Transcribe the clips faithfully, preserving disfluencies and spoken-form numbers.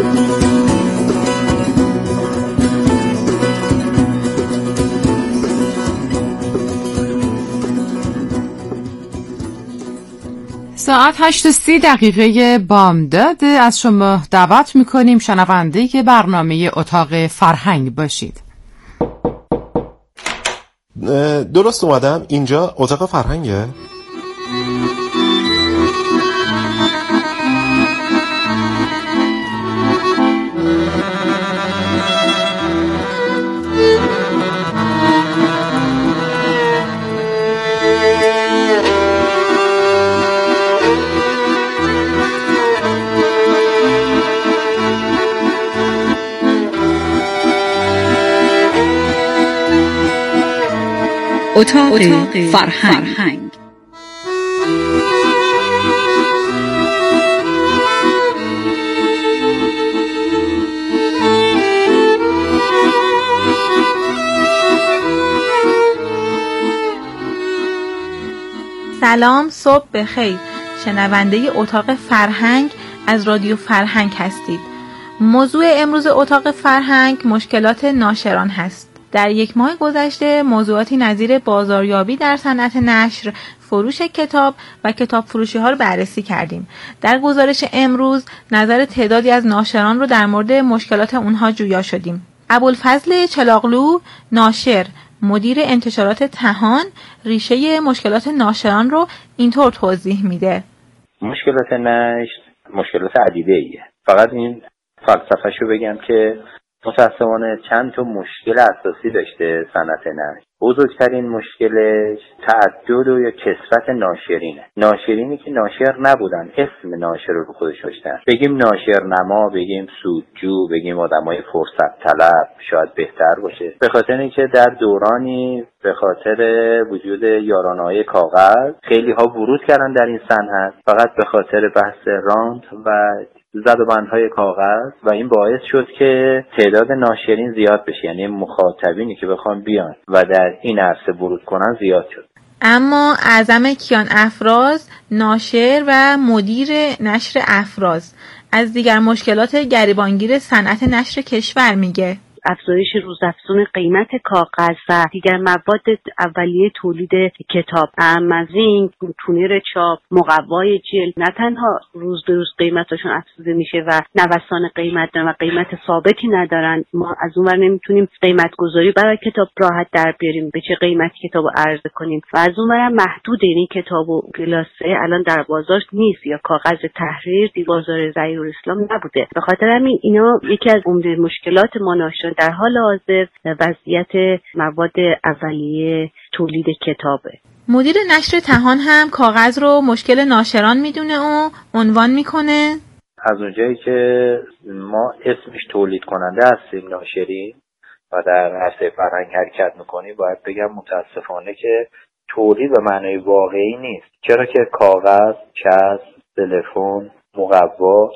ساعت هشت و سی دقیقه بامداد از شما دعوت میکنیم شنونده که برنامه اتاق فرهنگ باشید. درست اومدم؟ اینجا اتاق فرهنگه؟ اتاق فرهنگ. سلام، صبح بخیر. شنونده اتاق فرهنگ از رادیو فرهنگ هستید. موضوع امروز اتاق فرهنگ مشکلات ناشران هست. در یک ماه گذشته موضوعاتی نظیر بازاریابی در صنعت نشر، فروش کتاب و کتاب فروشی ها رو بررسی کردیم. در گزارش امروز نظر تعدادی از ناشران رو در مورد مشکلات اونها جویا شدیم. ابوالفضل چلاغلو، ناشر، مدیر انتشارات تهان، ریشه مشکلات ناشران رو اینطور توضیح میده. مشکلات نشر مشکلات عدیده ایه. فقط این فلسفه‌شو بگم که متأسفانه چند تا مشکل اساسی داشته صنعت نشر. بزرگترین مشکلش تعدد و یا کثرت ناشرینه. ناشرینی که ناشر نبودن، اسم ناشر رو خودش داشتن. بگیم ناشرنما، بگیم سودجو، بگیم آدمای فرصت طلب، شاید بهتر باشه. به خاطر اینکه در دورانی به خاطر وجود یارانه‌های کاغذ خیلی ها ورود کردن در این صنعت، فقط به خاطر بحث رانت و زد و بندهای کاغذ، و این باعث شد که تعداد ناشرین زیاد بشه، یعنی مخاطبینی که بخوان بیان و در این عرصه ورود کنن زیاد شد. اما اعظم کیان افراز، ناشر و مدیر نشر افراز، از دیگر مشکلات گریبانگیر صنعت نشر کشور میگه. افزایش روزافزون قیمت کاغذ و دیگر مواد اولیه تولید کتاب، اهم از این تونر چاپ، مقوای جلد نه تنها روز به روز قیمتشون افزوده میشه و نوسان قیمت دارن و قیمت ثابتی ندارن. ما از اون ور نمیتونیم قیمت گذاری برای کتاب راحت در بیاریم، به چه قیمتی کتابو عرضه کنیم، و از اون ور محدود، یعنی کتابو گلاسه الان در بازار نیست یا کاغذ تحریر دی بازار ظهیر الاسلام نبوده. به خاطر همین اینا یکی از عمده مشکلات ما ناشران در حال حاضر وضعیت مواد اولیه تولید کتابه. مدیر نشر تهان هم کاغذ رو مشکل ناشران میدونه و عنوان میکنه. از اونجایی که ما اسمش تولید کننده هستیم ناشرین و در عرصه فرهنگ حرکت میکنیم، باید بگم متاسفانه که تولید به معنای واقعی نیست. چرا که کاغذ، چسب، تلفن، مقوا،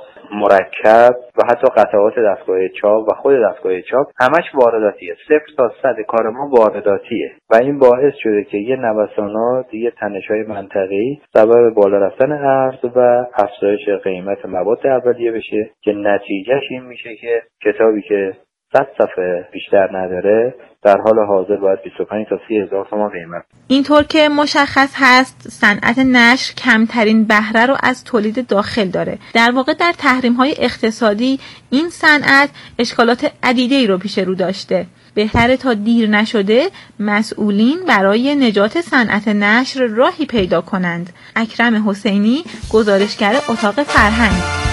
مرکب و حتی قطعات دستگاه چاپ و خود دستگاه چاپ همش وارداتیه. صفر تا صد کار ما وارداتیه و این باعث شده که یه نوسانات، یه تنش‌های منطقه‌ای سبب بالا رفتن ارز و افزایش قیمت مواد اولیه بشه که نتیجهش این میشه که کتابی که صد صفحه بیشتر نداره در حال حاضر باید بیست و پنج تا سی هزار تومان قیمت. اینطور که مشخص هست صنعت نشر کمترین بهره رو از تولید داخل داره. در واقع در تحریم‌های اقتصادی این صنعت اشکالات عدیده‌ای رو پیش رو داشته. بهتره تا دیر نشده مسئولین برای نجات صنعت نشر راهی پیدا کنند. اکرم حسینی، گزارشگر اتاق فرهنگ.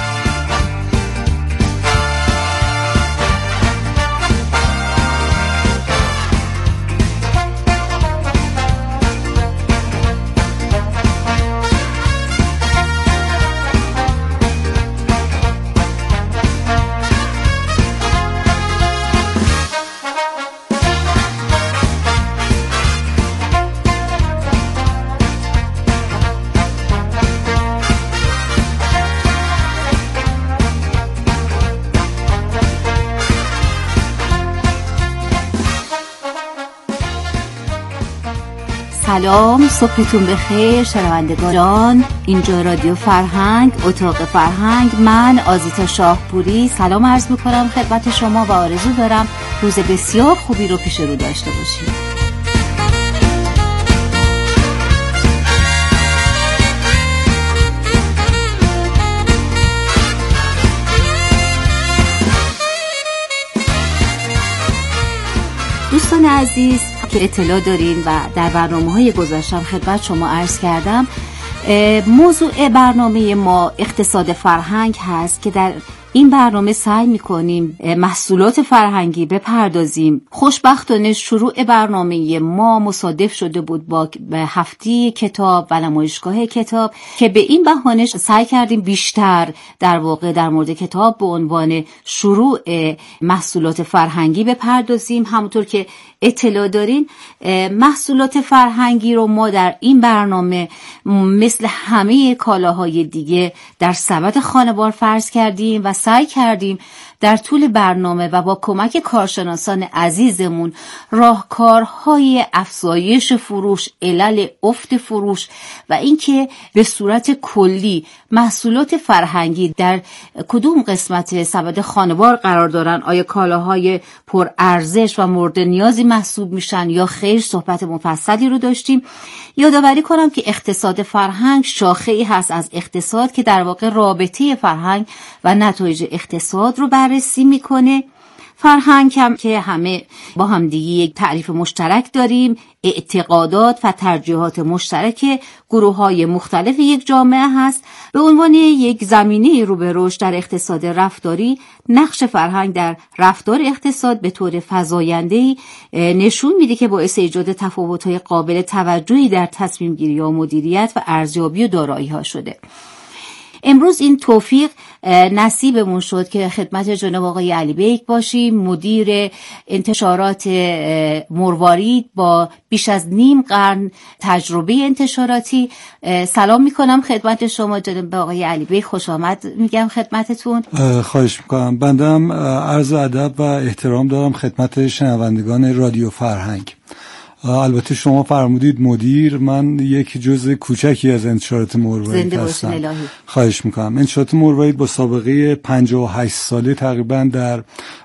سلام، صبحتون بخیر شنوندگان. اینجا رادیو فرهنگ، اتاق فرهنگ. من آزیتا شاهپوری سلام عرض میکنم خدمت شما و آرزو دارم روز بسیار خوبی رو پیش رو داشته باشیم. دوستان عزیز که اطلاع دارین و در برنامه‌های گذشتم خدمت شما عرض کردم، موضوع برنامه ما اقتصاد فرهنگ هست که در این برنامه سعی می‌کنیم محصولات فرهنگی بپردازیم. خوشبختانه شروع برنامه ما مصادف شده بود با هفته کتاب و نمایشگاه کتاب که به این بهانه سعی کردیم بیشتر در واقع در مورد کتاب به عنوان شروع محصولات فرهنگی بپردازیم. همونطور که اطلاع دارین محصولات فرهنگی رو ما در این برنامه مثل همه کالاهای دیگه در سبد خانوار فرض کردیم و سعی کردیم در طول برنامه و با کمک کارشناسان عزیزمون راهکارهای افزایش فروش، علل افت فروش و اینکه به صورت کلی محصولات فرهنگی در کدوم قسمت سبد خانوار قرار دارن، آیا کالاهای پر ارزش و مورد نیازی محسوب میشن یا خیر، صحبت مفصلی رو داشتیم. یادآوری کنم که اقتصاد فرهنگ شاخه‌ای هست از اقتصاد که در واقع رابطه فرهنگ و نتایج اقتصاد رو بررسی میکنه. فرهنگ هم که همه با هم دیگه یک تعریف مشترک داریم، اعتقادات و ترجیحات مشترک گروه‌های مختلف یک جامعه هست. به عنوان یک زمینه رو به رشد در اقتصاد رفتاری، نقش فرهنگ در رفتار اقتصاد به طور فزاینده‌ای نشون میده که باعث ایجاد تفاوت‌های قابل توجهی در تصمیم گیری و مدیریت و ارزیابی و دارایی‌ها شده. امروز این توفیق نصیبمون شد که خدمت جناب آقای علی بیک باشیم، مدیر انتشارات مروارید با بیش از نیم قرن تجربه انتشاراتی. سلام میکنم خدمت شما جناب آقای علی بیک، خوش آمد میگم خدمتتون. خواهش میکنم. بندم عرض ادب و احترام دارم خدمت شنوندگان رادیو فرهنگ. البته شما فرمودید مدیر، من یک جزء کوچکی از انتشارات مروارید هستم. خواهش میکنم. انتشارات مروارید با سابقه پنجاه و هشت ساله تقریبا در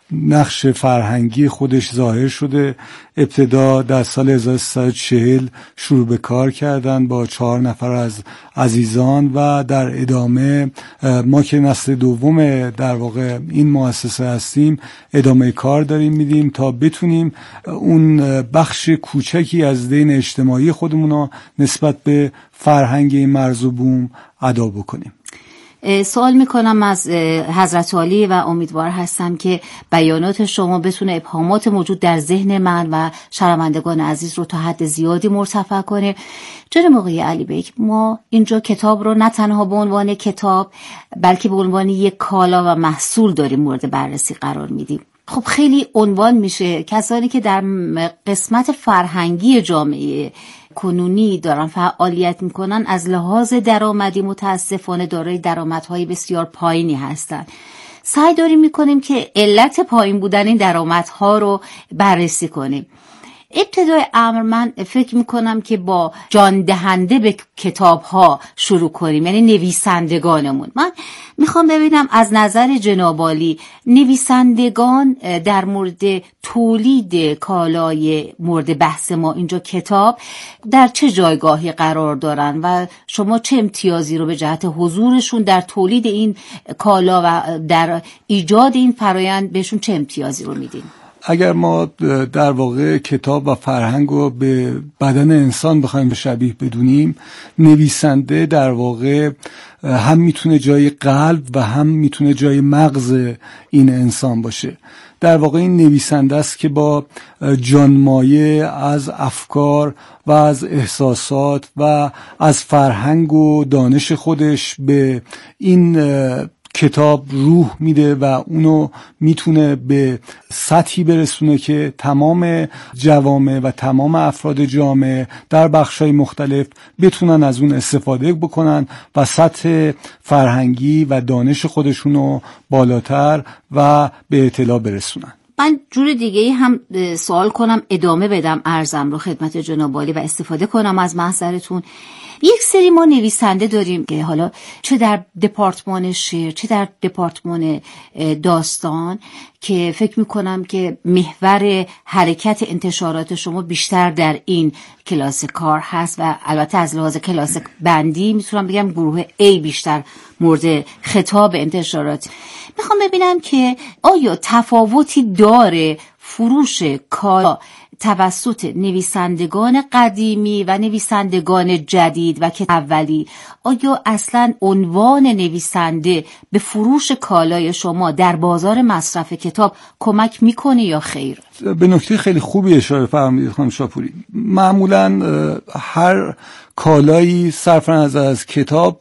نقش فرهنگی خودش ظاهر شده. ابتدا در سال هزار و سیصد و چهل شروع به کار کردن با چهار نفر از عزیزان و در ادامه ما که نسل دوم در واقع این مؤسسه هستیم ادامه کار داریم میدیم تا بتونیم اون بخش کوچکی از دین اجتماعی خودمون رو نسبت به فرهنگ این مرز و بوم ادا بکنیم. سوال میکنم از حضرت عالی و امیدوار هستم که بیانات شما بتونه ابهامات موجود در ذهن من و شنوندگان عزیز رو تا حد زیادی مرتفع کنه. جناب آقای علی بیک، ما اینجا کتاب رو نه تنها به عنوان کتاب بلکه به عنوان یک کالا و محصول داریم مورد بررسی قرار میدیم. خب خیلی عنوان میشه کسانی که در قسمت فرهنگی جامعه کنونی دارن فعالیت میکنن از لحاظ درآمدی متاسفانه دارای درآمدهای بسیار پایینی هستن. سعی داریم میکنیم که علت پایین بودن این درآمدها رو بررسی کنیم. ابتدای امر من فکر میکنم که با جان دهنده به کتاب ها شروع کنیم، یعنی نویسندگانمون. من میخوام ببینم از نظر جناب عالی نویسندگان در مورد تولید کالای مورد بحث ما اینجا کتاب در چه جایگاهی قرار دارن و شما چه امتیازی رو به جهت حضورشون در تولید این کالا و در ایجاد این فرایند بهشون چه امتیازی رو میدین؟ اگر ما در واقع کتاب و فرهنگ رو به بدن انسان بخوایم به شبیه بدونیم، نویسنده در واقع هم میتونه جای قلب و هم میتونه جای مغز این انسان باشه. در واقع این نویسنده است که با جانمایه از افکار و از احساسات و از فرهنگ و دانش خودش به این کتاب روح میده و اونو میتونه به سطحی برسونه که تمام جوامع و تمام افراد جامعه در بخش‌های مختلف بتونن از اون استفاده بکنن و سطح فرهنگی و دانش خودشونو بالاتر و به اطلاع برسونن. من جور دیگه ای هم سوال کنم، ادامه بدم عرضم رو خدمت جناب عالی و استفاده کنم از محضرتون. یک سری ما نویسنده داریم که حالا چه در دپارتمان شعر چه در دپارتمان داستان که فکر میکنم که محور حرکت انتشارات شما بیشتر در این کلاس کار هست و البته از لحاظ کلاس بندی میتونم بگم گروه A بیشتر مورد خطاب انتشارات. میخوام ببینم که آیا تفاوتی داره فروش کالا توسط نویسندگان قدیمی و نویسندگان جدید و که اولی؟ آیا اصلا عنوان نویسنده به فروش کالای شما در بازار مصرف کتاب کمک میکنه یا خیر؟ به نکته خیلی خوبی اشاره فرمودید خانم شاپوری. معمولا هر کالایی صرف نظر از کتاب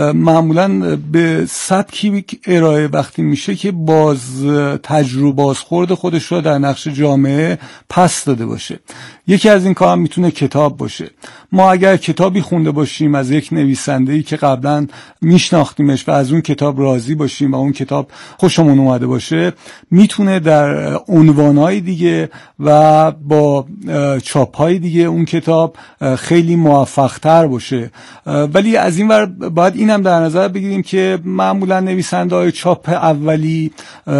معمولا به سبکی ارائه وقتی میشه که باز تجربه بازخورد خودش رو در نقش جامعه پس داده باشه. یکی از این کارا میتونه کتاب باشه. ما اگر کتابی خونده باشیم از یک نویسنده‌ای که قبلا میشناختیمش و از اون کتاب راضی باشیم و اون کتاب خوشمون اومده باشه، میتونه در عنوانهای دیگه و با چاپ‌های دیگه اون کتاب خیلی موفق‌تر باشه. ولی از این ور باید اینم در نظر بگیریم که معمولا نویسنده‌های چاپ اولی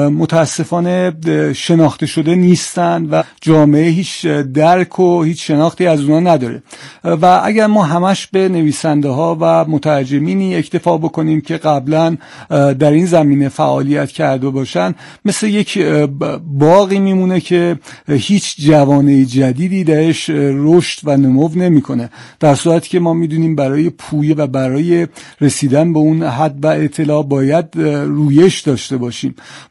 متاسفانه شناخته شده نیستن و جامعه هیچ درک و هیچ شناختی از اونا نداره و اگر ما همش به نویسنده ها و مترجمینی اکتفا بکنیم که قبلا در این زمینه فعالیت کرده باشن، مثل یک باغی میمونه که هیچ جوانه جدیدی درش رشد و نمو نمیکنه، در صورتی که ما میدونیم برای پویه و برای رسیدن به اون حد و اطلاع باید رویش داشته باشیم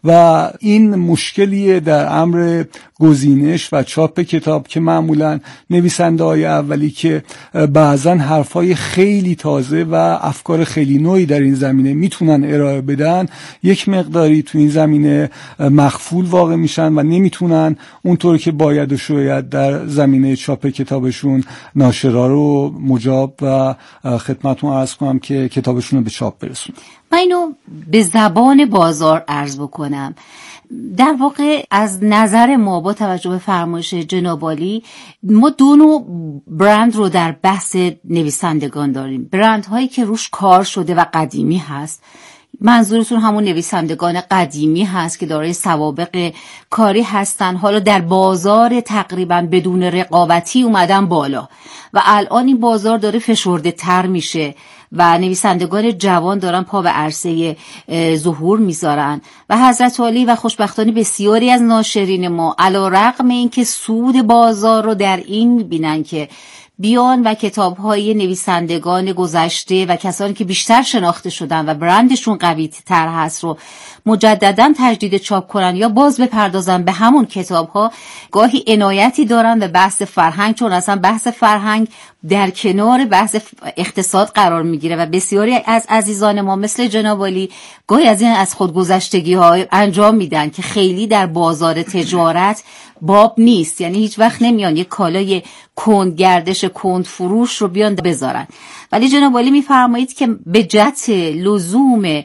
و این مشکلیه در امر گزینش و چاپ کتاب که معمولا نویسنده های اولی که بعضا حرفای خیلی تازه و افکار خیلی نوعی در این زمینه میتونن ارائه بدن، یک مقداری تو این زمینه مخفول واقع میشن و نمیتونن اونطور که باید و شاید در زمینه چاپ کتابشون ناشرا رو مجاب و خدمتتون عرض کنم که کتابشون رو به چاپ برسونن. من اینو به زبان بازار عرض بکنم. در واقع از نظر ما با توجه به فرمایش جناب عالی ما دو نوع برند رو در بحث نویسندگان داریم. برند هایی که روش کار شده و قدیمی هست، منظورتون همون نویسندگان قدیمی هست که دارای سوابق کاری هستن، حالا در بازار تقریبا بدون رقابتی اومدن بالا و الان این بازار داره فشرده تر میشه و نویسندگان جوان دارن پا به عرصه ظهور میذارن و حضرت عالی و خوشبختانه بسیاری از ناشرین ما علی رغم اینکه سود بازار رو در این میبینن که بیان و کتاب‌های نویسندگان گذشته و کسانی که بیشتر شناخته شدن و برندشون قوی تر هست رو مجدداً تجدید چاپ کنن یا باز بپردازن به همون کتاب‌ها، گاهی عنایتی دارن به بحث فرهنگ، چون اصلا بحث فرهنگ در کنار بحث اقتصاد قرار میگیره و بسیاری از عزیزان ما مثل جناب عالی گاهی از این از خودگذشتگی‌ها انجام میدن که خیلی در بازار تجارت باب نیست، یعنی هیچ وقت نمیان یک کالای کندگردش کند فروش رو بیان بذارن. ولی جناب عالی میفرمایید که به جهت لزوم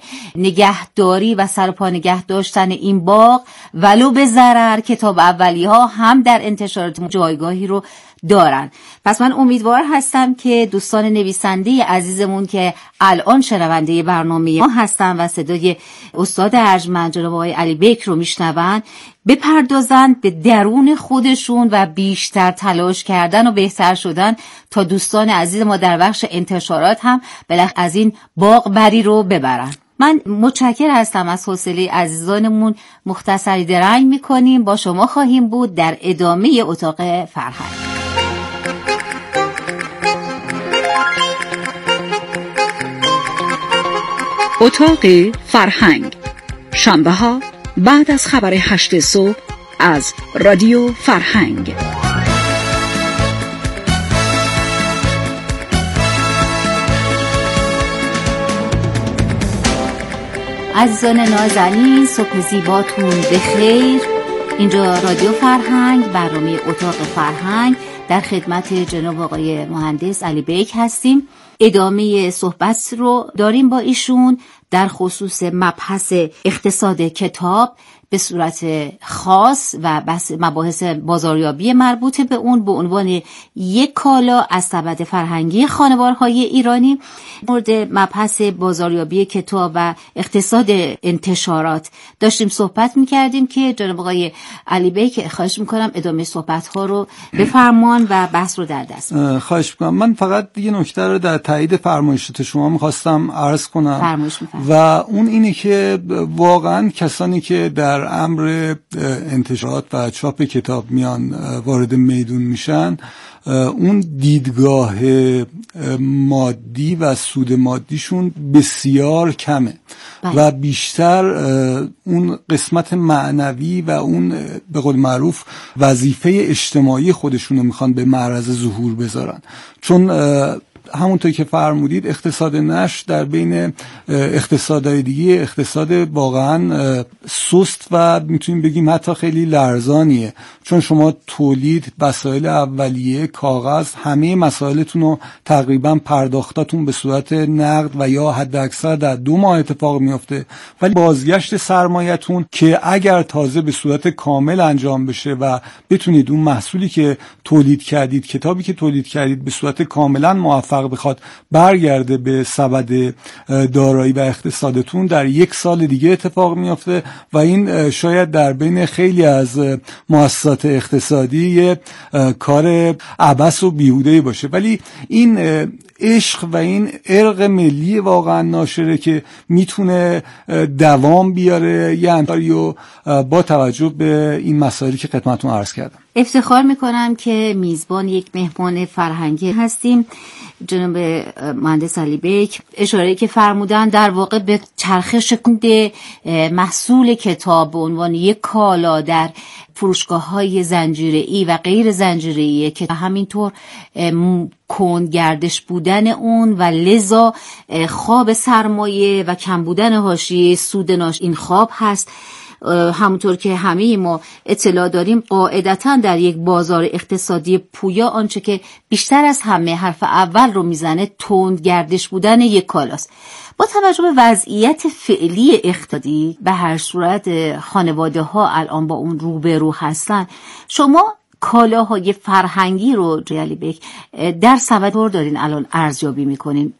نگهداری و سرپا نگه داشتن این باغ ولو به ضرر کتاب اولی ها هم در انتشارات جایگاهی رو دارن. پس من امیدوار هستم که دوستان نویسنده عزیزمون که الان شنونده برنامه ما هستن و صدای استاد ارجمند جناب آقای علی بیک رو میشنون، بپردازن به درون خودشون و بیشتر تلاش کردن و بهتر شدن تا دوستان عزیز ما در بخش انتشارات هم بالاخره از این باغ بری رو ببرن. من متشکر هستم از حوصله عزیزانمون. مختصری درنگ میکنیم، با شما خواهیم بود در ادامه اتاق فرهنگ. اتاق فرهنگ، شنبه ها بعد از خبر هشت صبح از رادیو فرهنگ. عزیزان نازنین، صبح زیباتون بخیر. اینجا رادیو فرهنگ، برنامه اتاق فرهنگ، در خدمت جناب آقای مهندس علی بیک هستیم. ادامه صحبت رو داریم با ایشون در خصوص مبحث اقتصاد کتاب. به صورت خاص و بحث مباحث بازاریابی مربوط به اون به عنوان یک کالا از سبد فرهنگی خانوارهای ایرانی. مورد مبحث بازاریابی کتاب و اقتصاد انتشارات داشتیم صحبت میکردیم که جناب آقای علی بیک خواهش میکنم ادامه صحبت ها رو بفرمان و بحث رو در دست. خواهش میکنم. من فقط یه نکته رو در تایید فرمایشات شما میخواستم عرض کنم فرمایش و اون اینه که واقعا کسانی که در امر انتشارات و چاپ کتاب میان وارد میدون میشن اون دیدگاه مادی و سود مادیشون بسیار کمه بله. و بیشتر اون قسمت معنوی و اون به قول معروف وظیفه اجتماعی خودشونو میخوان به معرض ظهور بذارن، چون همونطور که فرمودید اقتصاد نشر در بین اقتصادهای دیگه اقتصاد واقعا سست و میتونیم بگیم حتی خیلی لرزانیه، چون شما تولید، وسایل اولیه، کاغذ، همه مسائلتون رو تقریبا پرداختاتون به صورت نقد و یا حد اکثر در دو ماه اتفاق میفته، ولی بازگشت سرمایتون که اگر تازه به صورت کامل انجام بشه و بتونید اون محصولی که تولید کردید، کتابی که تولید کردید به صورت کاملا موفق بخواد برگرده به سبد دارایی و اقتصادتون، در یک سال دیگه اتفاق میفته و این شاید در بین خیلی از مؤسسات اقتصادی یه کار عبث و بیهوده باشه، ولی این عشق و این ارق ملی واقعا ناشره که میتونه دوام بیاره یه همکاریو با توجه به این مسائلی که خدمتتون عرض کردم. افتخار میکنم که میزبان یک مهمان فرهنگی هستیم. جناب مهندس علی بیک اشاره که فرمودن در واقع به چرخش محصول کتاب به عنوان یک کالا در فروشگاه‌های زنجیره‌ای و غیر زنجیره‌ای که همینطور کندگردش بودن اون و لذا خواب سرمایه و کم بودن حاشیه سود ناش این خواب هست. همونطور که همه ما اطلاع داریم قاعدتاً در یک بازار اقتصادی پویا آنچه که بیشتر از همه حرف اول رو میزنه تندگردش بودن یک کالاست. با توجه به وضعیت فعلی اقتصادی به هر صورت خانواده ها الان با اون روبرو هستن، شما کالاهای فرهنگی رو جیالی بیک در سبد دارین الان ارزیابی میکنین.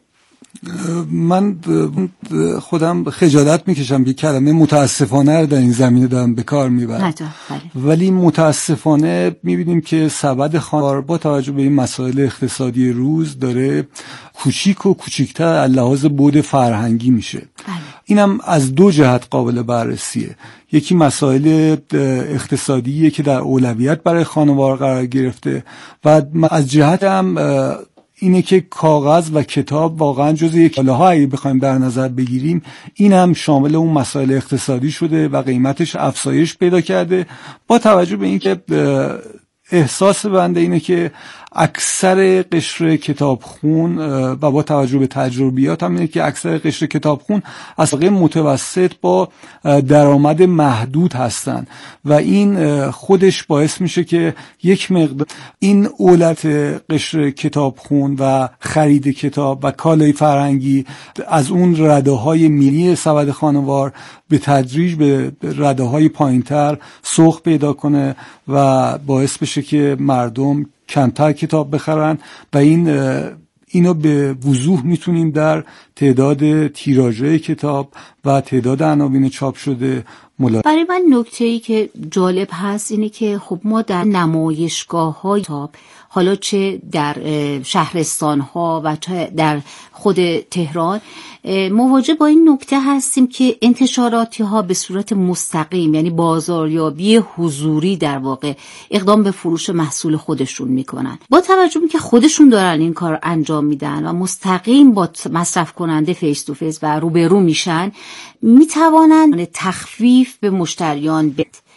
من خودم خجالت میکشم که کلمه متاسفانه رو در این زمینه دارم به کار میبرم، ولی متاسفانه میبینیم که سبد خانوار با توجه به این مسائل اقتصادی روز داره کوچیک و کوچیکتر از لحاظ بعد فرهنگی میشه. بله. اینم از دو جهت قابل بررسیه. یکی مسائل اقتصادیه که در اولویت برای خانوار قرار گرفته و از جهت هم اینه که کاغذ و کتاب واقعا جزء یک کالاها اگه بخوایم در نظر بگیریم این هم شامل اون مسائل اقتصادی شده و قیمتش افزایش پیدا کرده، با توجه به اینکه احساس بنده اینه که اکثر قشر کتابخون و با توجه به تجربیات هم اینه که اکثر قشر کتابخون از طبقه متوسط با درآمد محدود هستن و این خودش باعث میشه که یک مقدار این اولت قشر کتابخون و خرید کتاب و کالای فرهنگی از اون رده‌های ملی سبد خانوار به تدریج به رده‌های پایین‌تر سوق پیدا کنه و باعث بشه که مردم کمتر کتاب بخرن و این اینو به وضوح میتونیم در تعداد تیراژهای کتاب و تعداد عناوین چاپ شده ملاحظه. برای من نکته‌ای که جالب هست اینه که خب ما در نمایشگاه‌های کتاب، حالا چه در شهرستان‌ها و چه در خود تهران، مواجه با این نکته هستیم که انتشاراتی ها به صورت مستقیم، یعنی بازاریابی حضوری در واقع، اقدام به فروش محصول خودشون میکنن. با توجه به که خودشون دارن این کار انجام میدن و مستقیم با مصرف کننده فیس تو فیس و روبرو میشن، میتوانن تخفیف به مشتریان بد.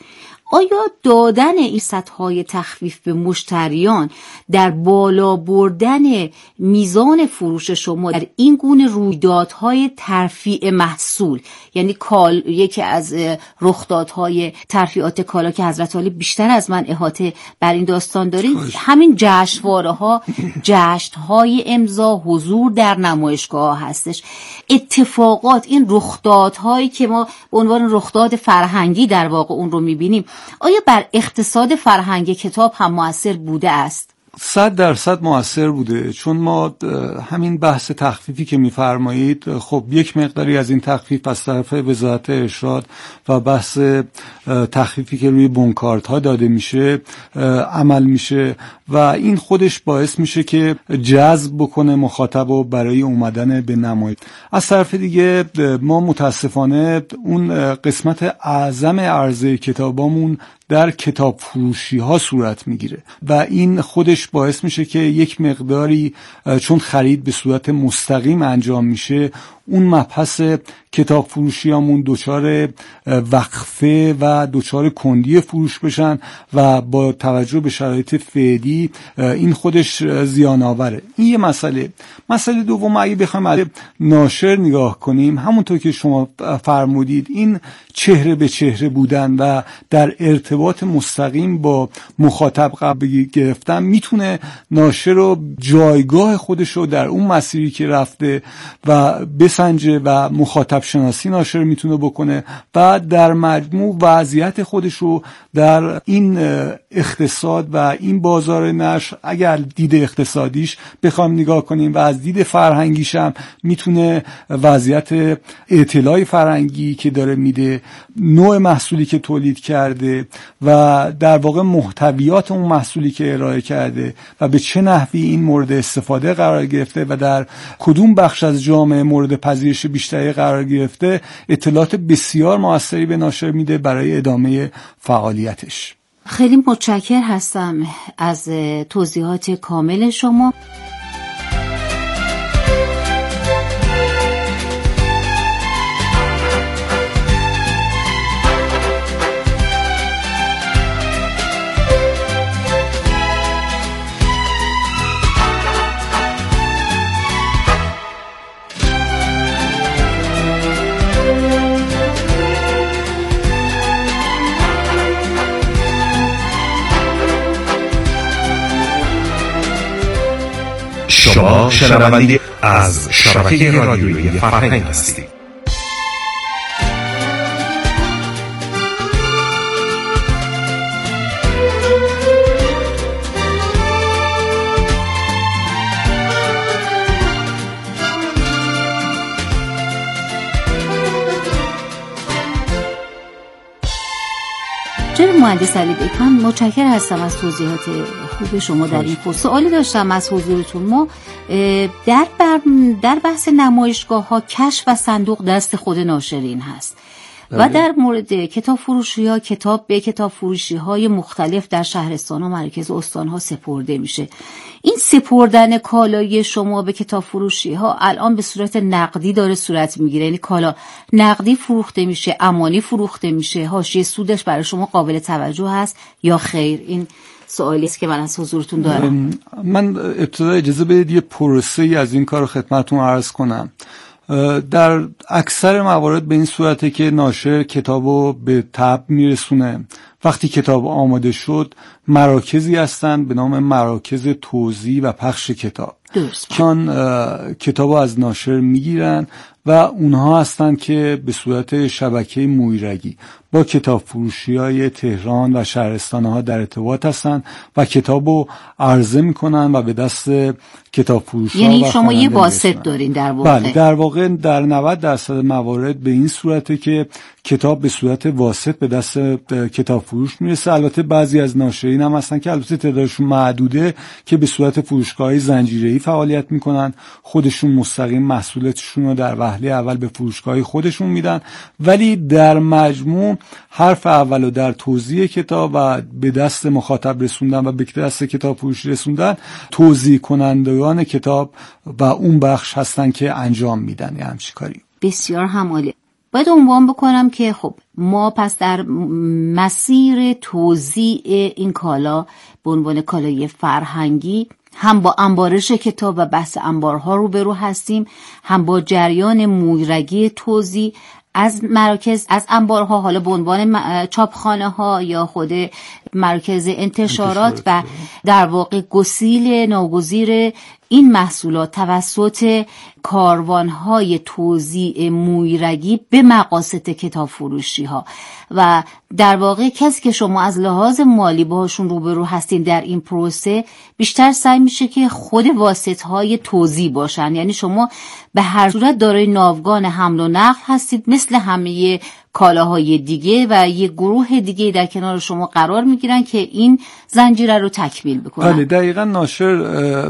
آیا دادن این سطح‌های تخفیف به مشتریان در بالا بردن میزان فروش شما در این گونه رویدادهای ترفیع محصول، یعنی کال یکی از رخدادهای ترفیعات کالا که حضرت عالی بیشتر از من احاطه بر این داستان دارین، همین جشنواره‌ها، جشن‌های امضا، حضور در نمایشگاه هستش، اتفاقات، این رخدادهایی که ما به عنوان رخداد فرهنگی در واقع اون رو می‌بینیم، آیا بر اقتصاد فرهنگ کتاب هم مؤثر بوده است؟ صد درصد مؤثر بوده، چون ما همین بحث تخفیفی که میفرمایید، خب یک مقداری از این تخفیف از طرف وزارت ارشاد و بحث تخفیفی که روی بونکارت ها داده میشه عمل میشه و این خودش باعث میشه که جذب بکنه مخاطب رو برای اومدن به نمایش. از طرف دیگه ما متاسفانه اون قسمت اعظم عرضه کتابامون در کتاب فروشی ها صورت میگیره و این خودش باعث میشه که یک مقداری، چون خرید به صورت مستقیم انجام میشه، اون مبحث کتاب فروشیامون دچار وقفه و دچار کندی فروش بشن و با توجه به شرایط فعلی این خودش زیان آوره. این یه مسئله. مسئله دوم، اگه بخوایم ناشر نگاه کنیم، همونطور که شما فرمودید، این چهره به چهره بودن و در ارتباط مستقیم با مخاطب قرار گرفتن میتونه ناشر رو جایگاه خودش رو در اون مسیری که رفته و بسنجه و مخاطب شناسی ناشر میتونه بکنه و در مجموع وضعیت خودش رو در این اقتصاد و این بازار نشر، اگر دید اقتصادیش بخوام نگاه کنیم و از دید فرهنگیش هم میتونه وضعیت اطلاع فرهنگی که داره میده، نوع محصولی که تولید کرده و در واقع محتویات اون محصولی که ارائه کرده و به چه نحوی این مورد استفاده قرار گرفته و در کدوم بخش از جامعه مورد پذیرش بیشتری قرار گرفته، اطلاعات بسیار موثری به ناشر میده برای ادامه فعالیتش. خیلی متشکر هستم از توضیحات کامل شما. شما شنونده از شبکه رادیویی فرهنگ هستید. جناب مهندس علی بیکان، متشکر هستم از توضیحات خوب شما در این پرس. سوالی داشتم از حضورتون. ما در بر در بحث نمایشگاه ها کشف و صندوق دست خود ناشرین هست و در مورد کتاب فروشی ها کتاب به کتاب فروشی های مختلف در شهرستان و مرکز استان ها سپرده میشه. این سپردن کالای شما به کتاب فروشی ها الان به صورت نقدی داره صورت میگیره، یعنی کالا نقدی فروخته میشه، امانی فروخته میشه، حاشیه سودش برای شما قابل توجه هست یا خیر؟ این سوالی است که من از حضورتون دارم. من ابتدا اجازه بدید یه پروسه‌ای از این کارو خدمتتون عرض کنم. در اکثر موارد به این صورته که ناشر کتابو به طبع میرسونه. وقتی کتاب آماده شد، مراکزی هستن به نام مراکز توزیع و پخش کتاب که کتابو از ناشر میگیرن و اونها هستن که به صورت شبکه مویرگی با کتاب فروشی های تهران و شهرستانه ها در ارتباط هستن و کتابو عرضه میکنن و به دست کتاب فروشی ها. یعنی شما یه واسط دارین در واقع؟ بله، در واقع در نود درصد موارد به این صورته که کتاب به صورت واسط به دست کتاب فروش میرسه. البته بعضی از ناشرین هم هستن که البته تعدادشون معدوده که به صورت فروشگاه‌های زنجیره‌ای فعالیت میکنن، خودشون مستقیم محصولاتشون رو در وهله اول به فروشگاه‌های خودشون میدن، ولی در مجموع حرف اولو در توزیع کتاب و به دست مخاطب رسوندن و به دست کتاب فروشی رسوندن توزیع کنندگان کتاب و اون بخش هستن که انجام میدن یه همچین کاری. بسیار هم عالی. باید عنوان بکنم که خب ما پس در مسیر توزیع این کالا به عنوان کالای فرهنگی هم با انبارش کتاب و بحث انبارها روبرو هستیم، هم با جریان مویرگی توزیع از مراکز از انبارها، حالا به عنوان چاپخانه ها یا خود مرکز انتشارات و در واقع گسیل ناگزیر این محصولات توسط کاروانهای توزیع مویرگی به مقاصد کتاب فروشی ها. و در واقع کسی که شما از لحاظ مالی باهاشون روبرو هستین در این پروسه بیشتر سعی میشه که خود واسطهای توزیع باشن، یعنی شما به هر صورت دارای ناوگان حمل و نقل هستید مثل همه کالاهای دیگه و یک گروه دیگه در کنار شما قرار میگیرن که این زنجیره رو تکمیل بکنن. بله دقیقاً. ناشر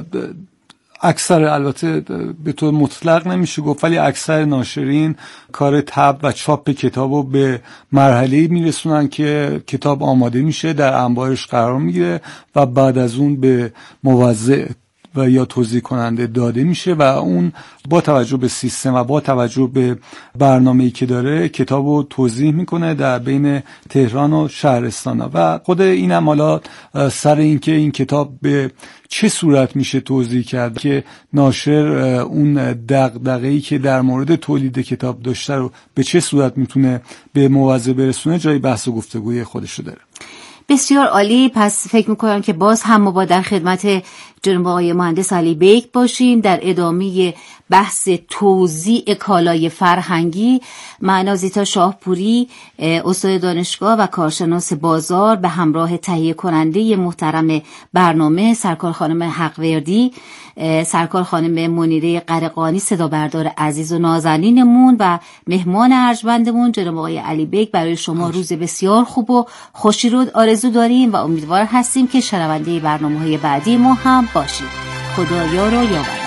اکثر، البته به طور مطلق نمیشه گفت، ولی اکثر ناشرین کار طبع و چاپ کتابو به مرحله‌ای میرسونن که کتاب آماده میشه، در انبارش قرار میگیره و بعد از اون به موزع و یا توزیع کننده داده میشه و اون با توجه به سیستم و با توجه به برنامه‌ای که داره کتابو توزیع میکنه در بین تهران و شهرستان. و خود اینم حالا سر این که این کتاب به چه صورت میشه توزیع کرد که ناشر اون دغدغه‌ای که در مورد تولید کتاب داشته رو به چه صورت میتونه به موزع برسونه جای بحث و گفتگوی خودشو داره. بسیار عالی. پس فکر میکنم که باز هم ما با در خدمت جناب آقای مهندس علی بیگ باشیم در ادامه بحث توزیع کالای فرهنگی. من آزیتا شاهپوری، استاد دانشگاه و کارشناس بازار، به همراه تهیه کننده محترم برنامه سرکار خانم حقوردی، سرکار خانم منیره قرقانی، صدا بردار عزیز و نازنینمون و مهمان ارجمندمون جناب آقای علی بیگ، برای شما روز بسیار خوب و خوشی رو آرزو داریم و امیدوار هستیم که شنونده برنامه‌های بعدی ما هم باشید. خدایا رو یاور.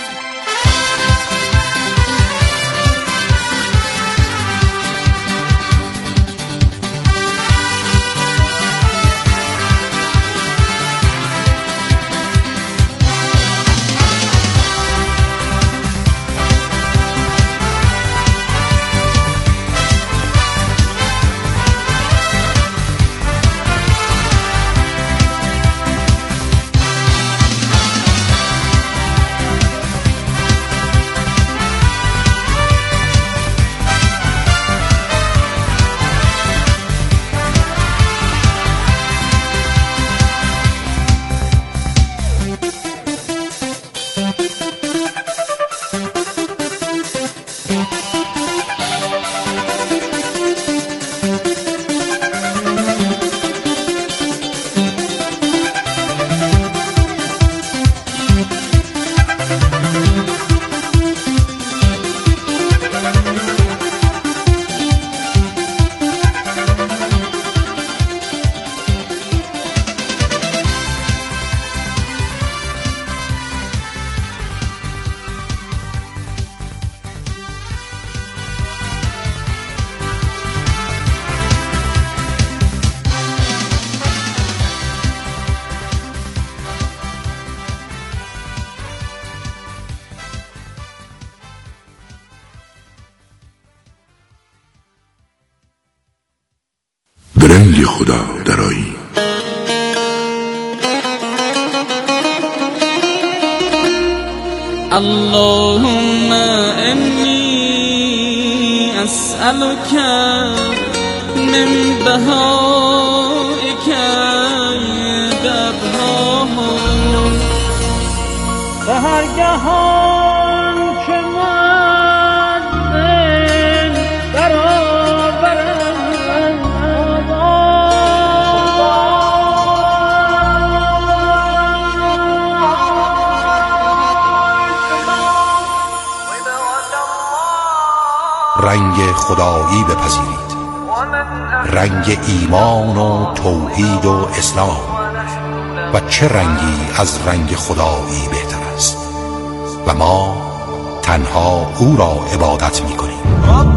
برنگ خدا درایی. اللهم انی اسألک من بهائک دبها سهرگهان که من برآورم رنگ خدایی بپذیرید، رنگ ایمان و توحید و اسلام. و چه رنگی از رنگ خدایی بهتر است؟ و ما تنها او را عبادت می کنیم.